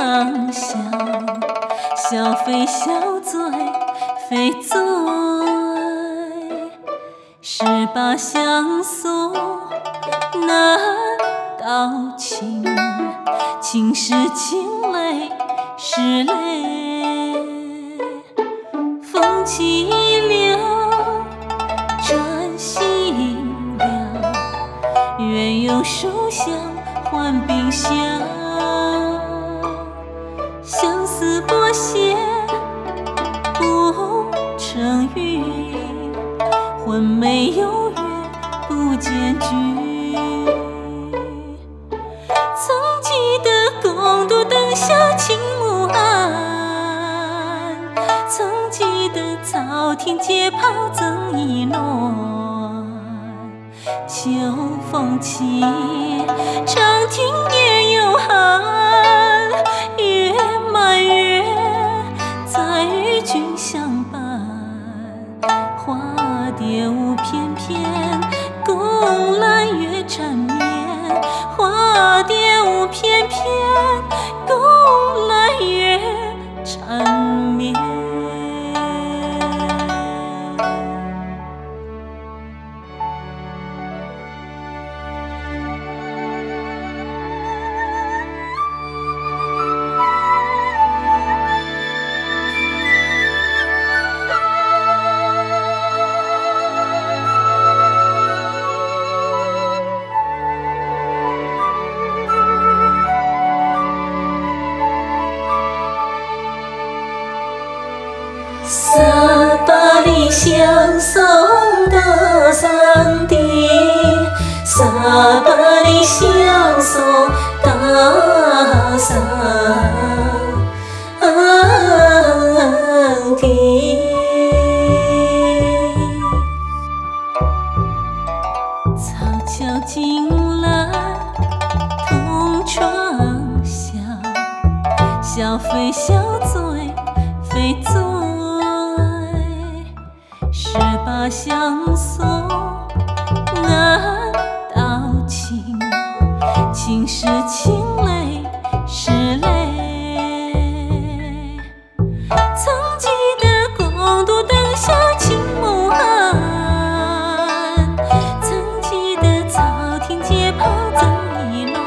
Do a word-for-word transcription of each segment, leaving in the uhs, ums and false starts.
笑，笑非笑，醉非醉。十八相送难道情，情是情，泪是泪。风起了，转心了，愿有书香换冰箱。相思波歇不成语，魂没有月不见菊。曾记得共度灯下青木案，曾记得草亭街泡赠衣暖。秋风起，长亭夜有寒，月满月再与君相伴。花蝶舞翩翩，共揽月缠绵。花蝶舞翩翩，共揽月缠绵。三八里相送到三地，三八里相送到三地。草桥近来同窗笑，笑非笑，醉非醉。十八相送难道情，情是情，泪是泪。曾记得共度灯下青木案，曾记得草亭街泡赠衣暖。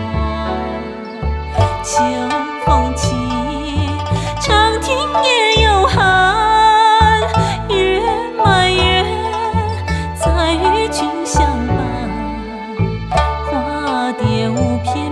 秋风起，长亭夜有寒，月满月再与君相伴。花蝶舞翩